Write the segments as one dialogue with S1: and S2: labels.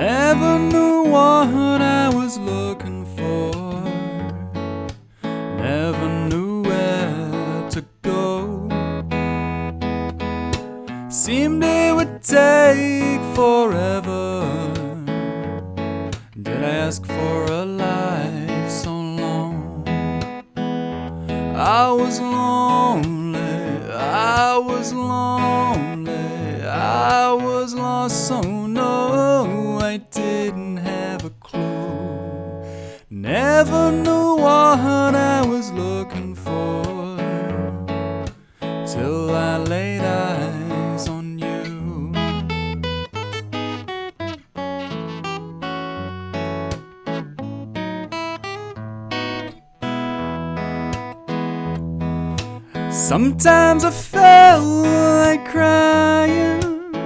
S1: Never knew what I was looking for, never knew where to go. Seemed it would take forever. Did I ask for a life so long? I was lonely, I was lonely, I was lost, so no, I didn't have a clue. Never knew what I was looking for till I laid eyes on you. Sometimes I felt like crying,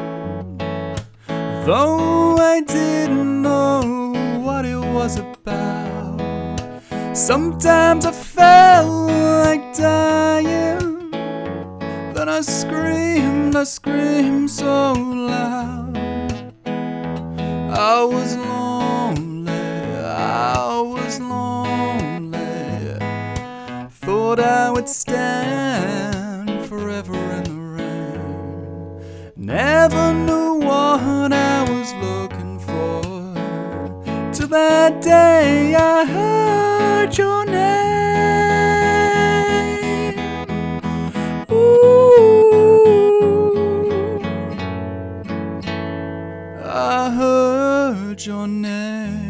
S1: though I didn't know what it was about. Sometimes I felt like dying, then I screamed so loud. I was lonely, I was lonely. Thought I would stand forever in the rain. Never knew what I was looking for till that day I heard your name. Ooh, I heard your name.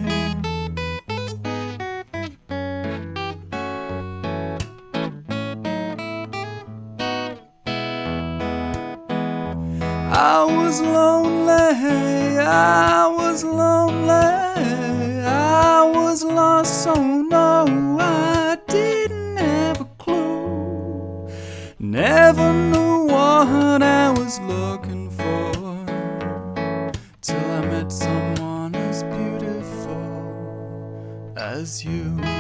S1: I was lonely, I was lonely, I was lost, so no, I didn't have a clue. Never knew what I was looking for till I met someone as beautiful as you.